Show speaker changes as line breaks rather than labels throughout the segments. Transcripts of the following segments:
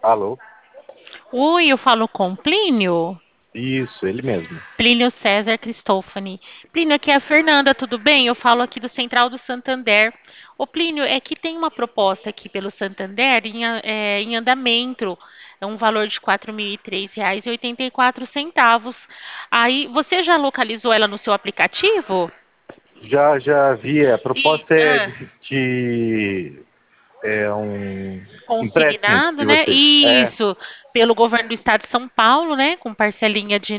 Alô?
Oi, eu falo com Plínio.
Isso, ele mesmo.
Plínio César Cristófani. Plínio, aqui é a Fernanda, tudo bem? Eu falo aqui do Central do Santander. Ô, Plínio, é que tem uma proposta aqui pelo Santander em andamento. É um valor de R$ 4.003,84. Aí, você já localizou ela no seu aplicativo?
Já vi, a
E,
proposta é
ah,
um empréstimo
Consignado,
de
né?
vocês. É,
Isso, pelo governo do estado de São Paulo, né? Com parcelinha de R$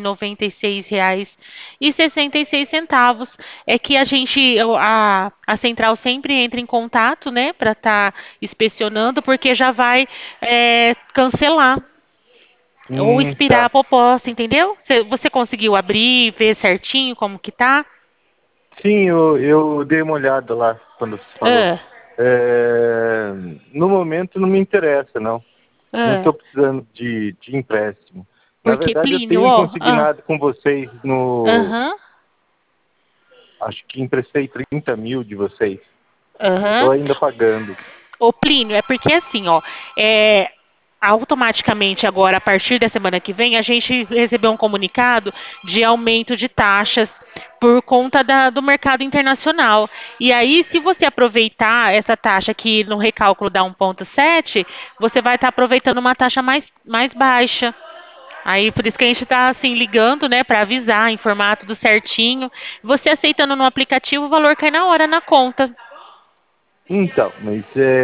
96,66. É que a central sempre entra em contato, né? Para estar inspecionando, porque já vai cancelar ou expirar a
tá.
proposta, entendeu? Você conseguiu abrir, ver certinho como que tá?
Sim, eu dei uma olhada lá quando você falou.
Ah,
É, no momento não me interessa, não. Não
ah.
estou precisando de empréstimo. Na
Porque,
verdade, eu
Plínio,
tenho um
ó,
consignado com vocês no.
aham,
Acho que emprestei 30 mil de vocês. Estou
aham.
ainda pagando.
Ô, Plínio, é porque assim, ó, automaticamente agora, a partir da semana que vem, a gente recebeu um comunicado de aumento de taxas por conta do mercado internacional. E aí, se você aproveitar essa taxa que no recálculo dá 1,7, você vai estar aproveitando uma taxa mais baixa. Aí, por isso que a gente está assim ligando, né, para avisar, informar tudo certinho. Você aceitando no aplicativo, o valor cai na hora na conta.
Então, mas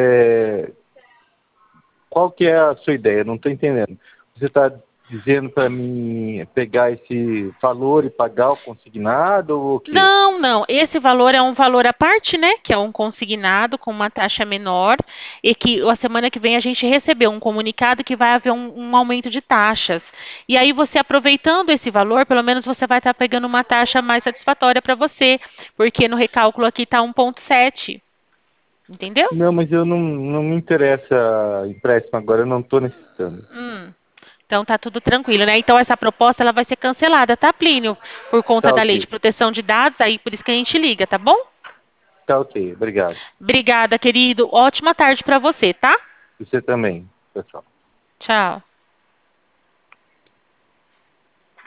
qual que é a sua ideia? Não estou entendendo. Você está dizendo para mim pegar esse valor e pagar o consignado ou o quê?
Não, não. Esse valor é um valor à parte, né? Que é um consignado com uma taxa menor e que a semana que vem a gente recebeu um comunicado que vai haver um aumento de taxas. E aí você aproveitando esse valor, pelo menos você vai estar pegando uma taxa mais satisfatória para você, porque no recálculo aqui está 1,7, entendeu?
Não, mas eu não me interessa empréstimo agora, eu não estou necessitando.
Hum. Então tá tudo tranquilo, né? Então essa proposta ela vai ser cancelada, tá, Plínio? Por conta
Tá
da lei de
ok.
proteção de dados, aí por isso que a gente liga, tá bom?
Tá ok, obrigado.
Obrigada, querido. Ótima tarde para você, tá?
Você também. Tchau, tchau.
Tchau.